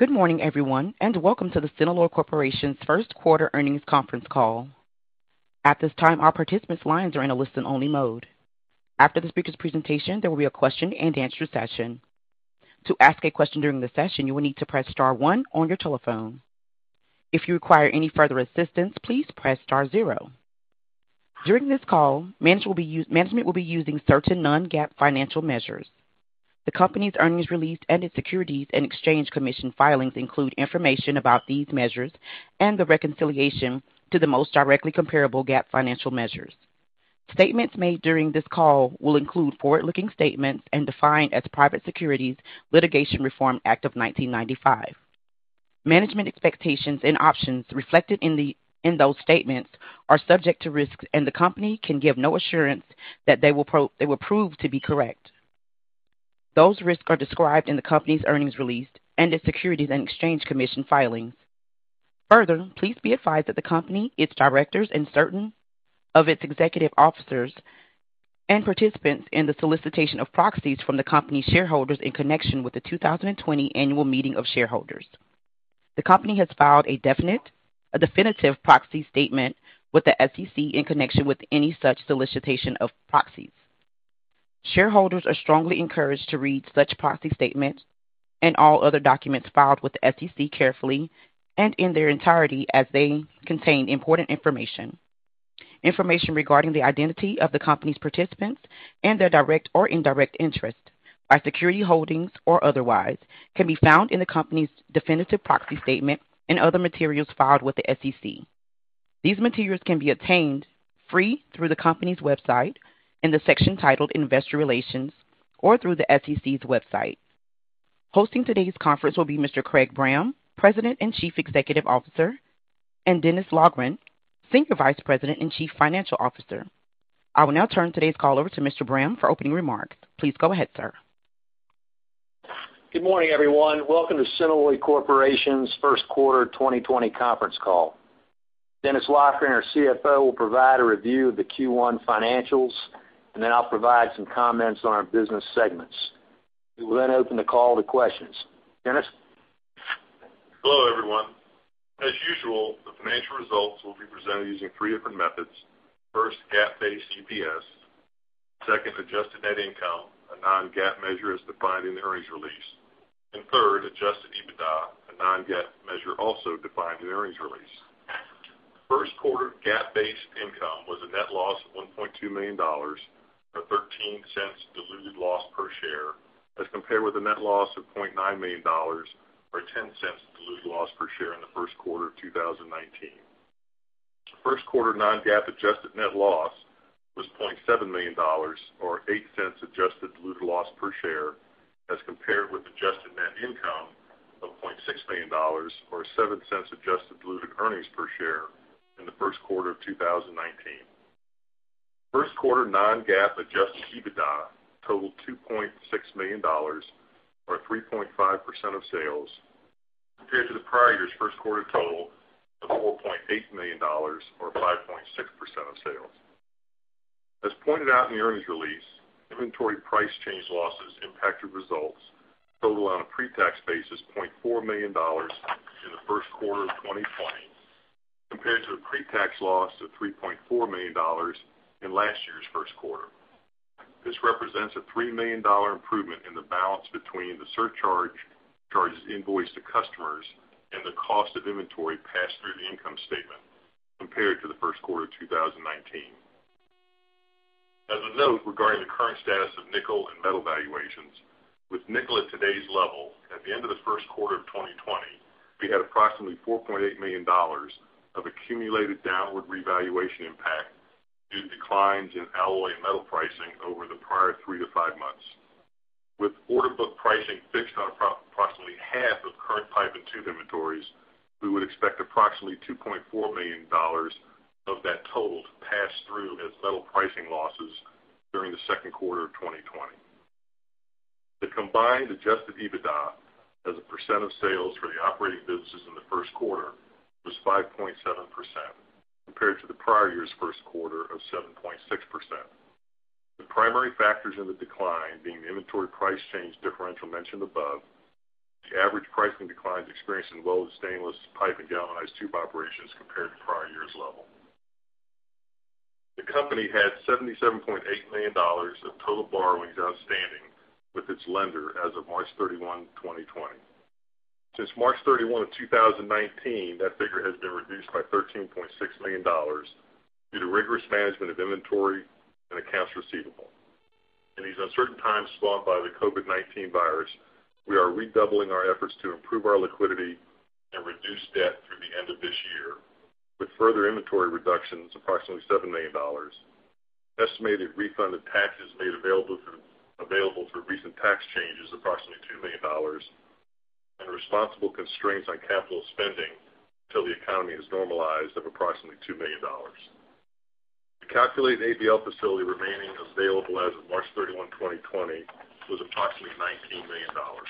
Good morning, everyone, and welcome to the Cinalor Corporation's first quarter earnings conference call. At this time, our participants' lines are in a listen-only mode. After the speaker's presentation, there will be a question-and-answer session. To ask a question during the session, you will need to press star one on your telephone. If you require any further assistance, please press star zero. During this call, management will be using certain non-GAAP financial measures. The company's earnings release and its Securities and Exchange Commission filings include information about these measures and the reconciliation to the most directly comparable GAAP financial measures. Statements made during this call will include forward-looking statements and defined as Private Securities Litigation Reform Act of 1995. Management expectations and options reflected in those statements are subject to risks, and the company can give no assurance that they will prove to be correct. Those risks are described in the company's earnings release and its Securities and Exchange Commission filings. Further, please be advised that the company, its directors, and certain of its executive officers and participants in the solicitation of proxies from the company's shareholders in connection with the 2020 annual meeting of shareholders. The company has filed a definitive proxy statement with the SEC in connection with any such solicitation of proxies. Shareholders are strongly encouraged to read such proxy statements and all other documents filed with the SEC carefully and in their entirety, as they contain important information. Information regarding the identity of the company's participants and their direct or indirect interest, by security holdings or otherwise, can be found in the company's definitive proxy statement and other materials filed with the SEC. These materials can be obtained free through the company's website in the section titled Investor Relations, or through the SEC's website. Hosting today's conference will be Mr. Craig Brown, President and Chief Executive Officer, and Dennis Logren, Senior Vice President and Chief Financial Officer. I will now turn today's call over to Mr. Brown for opening remarks. Please go ahead, sir. Good morning, everyone. Welcome to Cinalor Corporation's first quarter 2020 conference call. Dennis Logren, our CFO, will provide a review of the Q1 financials, and then I'll provide some comments on our business segments. We will then open the call to questions. Dennis? Hello, everyone. As usual, the financial results will be presented using three different methods. First, GAAP-based EPS. Second, adjusted net income, a non-GAAP measure as defined in the earnings release. And third, adjusted EBITDA, a non-GAAP measure also defined in the earnings release. First quarter GAAP-based income was a net loss of $1.2 million, or 13 cents diluted loss per share, as compared with a net loss of $0.9 million, or 10 cents diluted loss per share in the first quarter of 2019. First quarter non-GAAP adjusted net loss was $0.7 million, or 8 cents adjusted diluted loss per share, as compared with adjusted net income of $0.6 million, or 7 cents adjusted diluted earnings per share in the first quarter of 2019. First quarter non-GAAP adjusted EBITDA totaled $2.6 million, or 3.5% of sales, compared to the prior year's first quarter total of $4.8 million, or 5.6% of sales. As pointed out in the earnings release, inventory price change losses impacted results, total on a pre-tax basis $0.4 million in the first quarter of 2020, compared to a pre-tax loss of $3.4 million in last year's first quarter. This represents a $3 million improvement in the balance between the charges invoiced to customers and the cost of inventory passed through the income statement compared to the first quarter of 2019. As a note regarding the current status of nickel and metal valuations, with nickel at today's level, at the end of the first quarter of 2020, we had approximately $4.8 million of accumulated downward revaluation impact due to declines in alloy and metal pricing over the prior 3 to 5 months. With order book pricing fixed on approximately half of current pipe and tube inventories, we would expect approximately $2.4 million of that total to pass through as metal pricing losses during the second quarter of 2020. The combined adjusted EBITDA as a percent of sales for the operating businesses in the first quarter was 5.7%, compared to the prior year's first quarter of 7.6%. The primary factors in the decline being the inventory price change differential mentioned above, the the average pricing declines experienced in welded stainless pipe and galvanized tube operations compared to prior year's level. The company had $77.8 million of total borrowings outstanding with its lender as of March 31, 2020. Since March 31 of 2019, that figure has been reduced by $13.6 million due to rigorous management of inventory and accounts receivable. In these uncertain times spawned by the COVID-19 virus, we are redoubling our efforts to improve our liquidity and reduce debt through the end of this year, with further inventory reductions, approximately $7 million, estimated refund of taxes made available through recent tax changes, approximately $2 million, and responsible constraints on capital spending until the economy has normalized of approximately $2 million. The calculated ABL facility remaining available as of March 31, 2020 was approximately $19 million.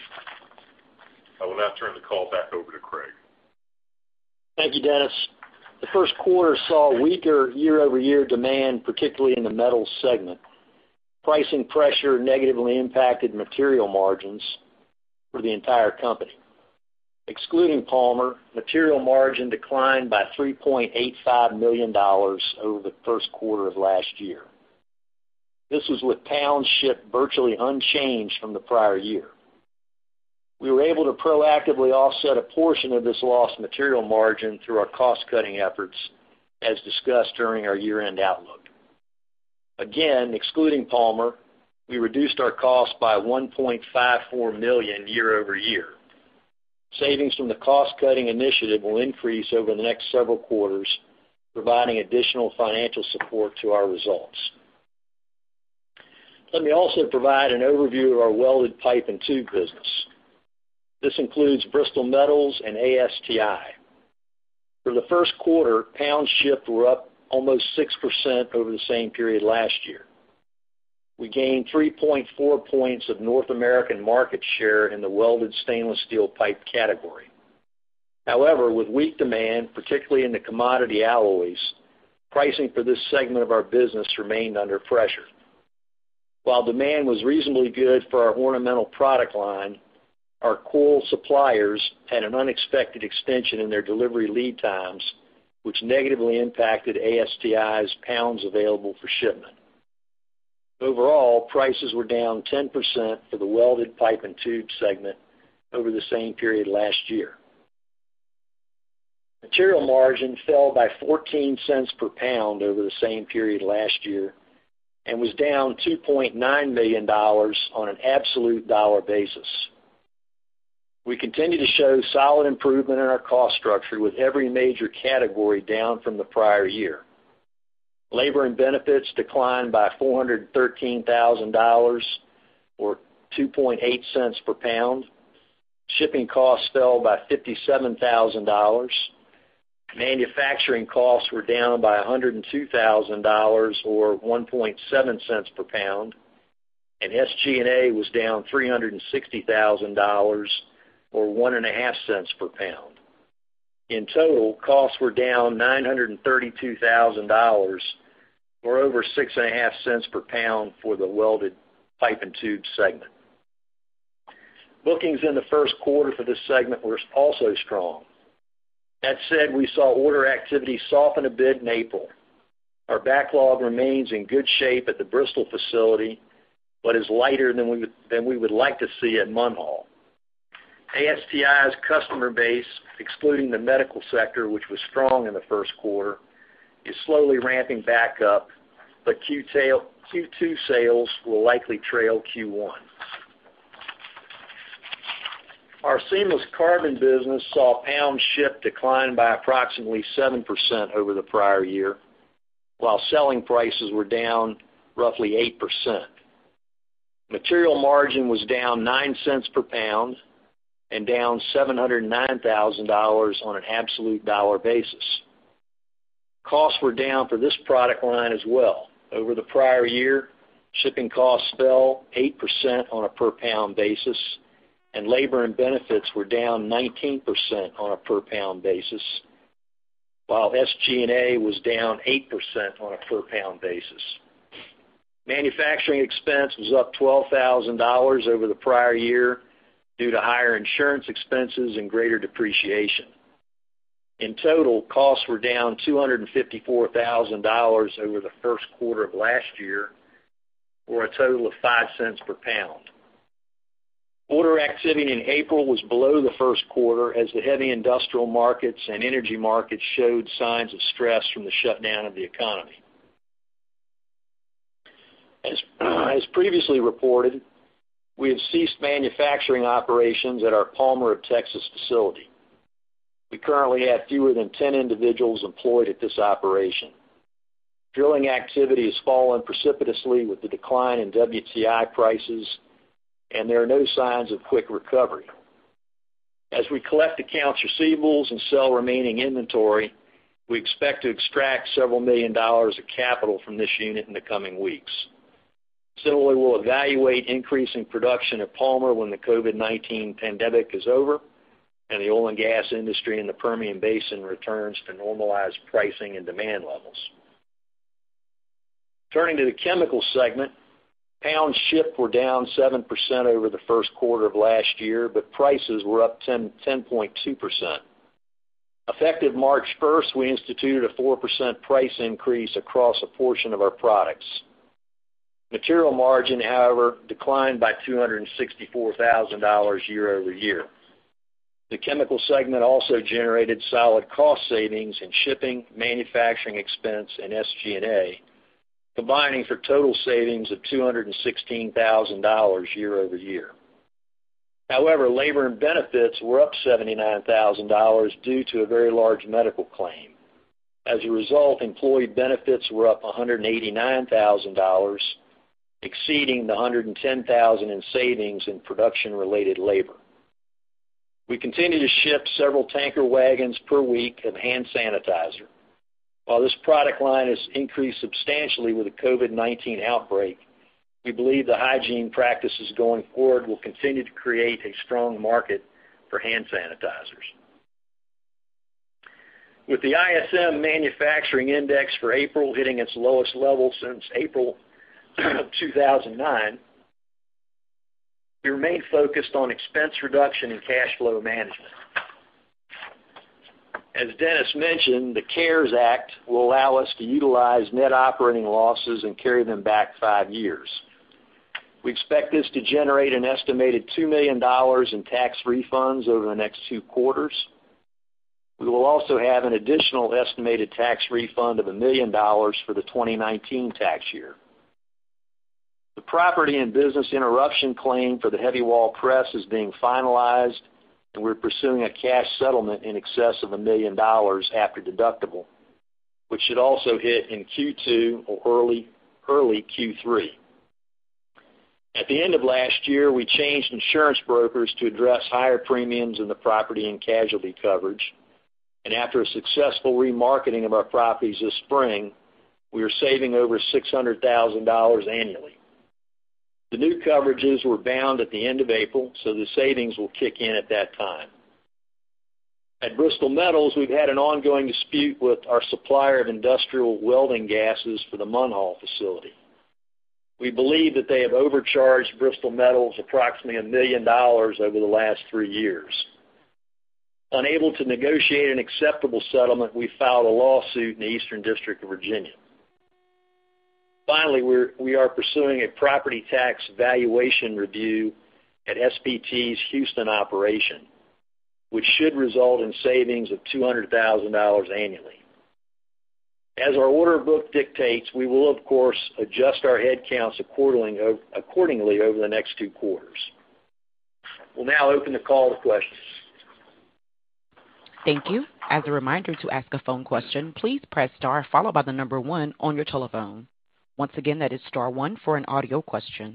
I will now turn the call back over to Craig. Thank you, Dennis. The first quarter saw weaker year-over-year demand, particularly in the metals segment. Pricing pressure negatively impacted material margins for the entire company. Excluding Palmer, material margin declined by $3.85 million over the first quarter of last year. This was with pounds shipped virtually unchanged from the prior year. We were able to proactively offset a portion of this lost material margin through our cost-cutting efforts, as discussed during our year-end outlook. Again, excluding Palmer, we reduced our cost by $1.54 million year over year. Savings from the cost-cutting initiative will increase over the next several quarters, providing additional financial support to our results. Let me also provide an overview of our welded pipe and tube business. This includes Bristol Metals and ASTI. For the first quarter, pounds shipped were up almost 6% over the same period last year. We gained 3.4 points of North American market share in the welded stainless steel pipe category. However, with weak demand, particularly in the commodity alloys, pricing for this segment of our business remained under pressure. While demand was reasonably good for our ornamental product line, our coil suppliers had an unexpected extension in their delivery lead times, which negatively impacted ASTI's pounds available for shipment. Overall, prices were down 10% for the welded pipe and tube segment over the same period last year. Material margin fell by 14 cents per pound over the same period last year and was down $2.9 million on an absolute dollar basis. We continue to show solid improvement in our cost structure, with every major category down from the prior year. Labor and benefits declined by $413,000, or 2.8 cents per pound. Shipping costs fell by $57,000. Manufacturing costs were down by $102,000, or 1.7 cents per pound. And SG&A was down $360,000, or 1.5 cents per pound. In total, costs were down $932,000, or over 6.5 cents per pound for the welded pipe and tube segment. Bookings in the first quarter for this segment were also strong. That said, we saw order activity soften a bit in April. Our backlog remains in good shape at the Bristol facility, but is lighter than we would like to see at Munhall. ASTI's customer base, excluding the medical sector, which was strong in the first quarter, is slowly ramping back up, but Q2 sales will likely trail Q1. Our seamless carbon business saw pounds shipped decline by approximately 7% over the prior year, while selling prices were down roughly 8%. Material margin was down 9 cents per pound and down $709,000 on an absolute dollar basis. Costs were down for this product line as well. Over the prior year, shipping costs fell 8% on a per pound basis, and labor and benefits were down 19% on a per pound basis, while SG&A was down 8% on a per pound basis. Manufacturing expense was up $12,000 over the prior year due to higher insurance expenses and greater depreciation. In total, costs were down $254,000 over the first quarter of last year, or a total of 5 cents per pound. Order activity in April was below the first quarter as the heavy industrial markets and energy markets showed signs of stress from the shutdown of the economy. As previously reported, we have ceased manufacturing operations at our Palmer of Texas facility. We currently have fewer than 10 individuals employed at this operation. Drilling activity has fallen precipitously with the decline in WTI prices, and there are no signs of quick recovery. As we collect accounts receivables and sell remaining inventory, we expect to extract several $1 million of capital from this unit in the coming weeks. Similarly, we'll evaluate increasing production at Palmer when the COVID-19 pandemic is over and the oil and gas industry in the Permian Basin returns to normalized pricing and demand levels. Turning to the chemical segment, pounds shipped were down 7% over the first quarter of last year, but prices were up 10.2%. Effective March 1st, we instituted a 4% price increase across a portion of our products. Material margin, however, declined by $264,000 year over year. The chemical segment also generated solid cost savings in shipping, manufacturing expense, and SG&A, combining for total savings of $216,000 year over year. However, labor and benefits were up $79,000 due to a very large medical claim. As a result, employee benefits were up $189,000, exceeding the $110,000 in savings in production-related labor. We continue to ship several tanker wagons per week of hand sanitizer. While this product line has increased substantially with the COVID-19 outbreak, we believe the hygiene practices going forward will continue to create a strong market for hand sanitizers. With the ISM Manufacturing Index for April hitting its lowest level since April 2009, we remain focused on expense reduction and cash flow management. As Dennis mentioned, the CARES Act will allow us to utilize net operating losses and carry them back 5 years. We expect this to generate an estimated $2 million in tax refunds over the next 2 quarters. We will also have an additional estimated tax refund of $1 million for the 2019 tax year. The property and business interruption claim for the heavy wall press is being finalized, and we're pursuing a cash settlement in excess of $1 million after deductible, which should also hit in Q2 or early Q3. At the end of last year, we changed insurance brokers to address higher premiums in the property and casualty coverage, and after a successful remarketing of our properties this spring, we are saving over $600,000 annually. The new coverages were bound at the end of April, so the savings will kick in at that time. At Bristol Metals, we've had an ongoing dispute with our supplier of industrial welding gases for the Munhall facility. We believe that they have overcharged Bristol Metals approximately $1 million over the last 3 years. Unable to negotiate an acceptable settlement, we filed a lawsuit in the Eastern District of Virginia. Finally, we are pursuing a property tax valuation review at SPT's Houston operation, which should result in savings of $200,000 annually. As our order book dictates, we will, of course, adjust our headcounts accordingly over the next 2 quarters. We'll now open the call to questions. Thank you. As a reminder, to ask a phone question, please press star followed by the number 1 on your telephone. Once again, that is star 1 for an audio question.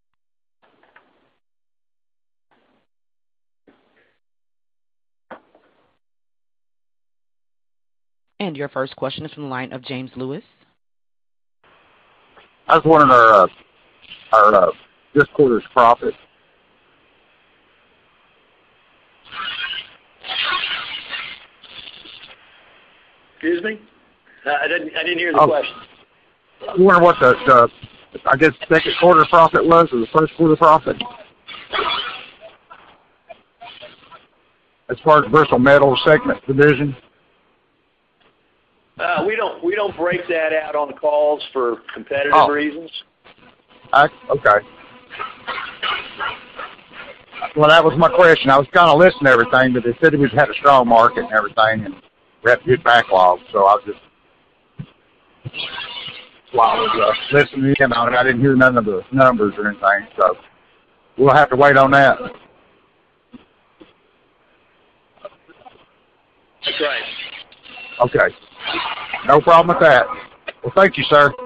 And your first question is from the line of James Lewis. I was wondering our this quarter's profit. Excuse me? I didn't hear the question. I wonder what the I guess second quarter profit was, or the first quarter profit. as far as Bristol Metal segment division? We don't break that out on calls for competitive reasons. Okay. Well, that was my question. I was kind of listening to everything, but they said we had a strong market and everything, and we had a good backlog. So I was just, while I was listening in on it, I didn't hear none of the numbers or anything. So we'll have to wait on that. That's right. Okay. No problem with that. Well, thank you, sir.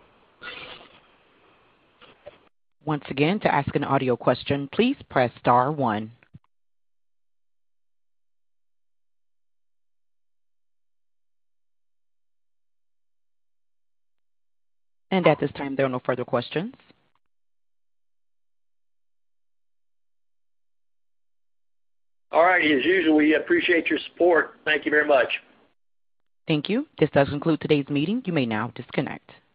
Once again, to ask an audio question, please press star 1. And at this time, there are no further questions. All righty. As usual, we appreciate your support. Thank you very much. Thank you. This does conclude today's meeting. You may now disconnect.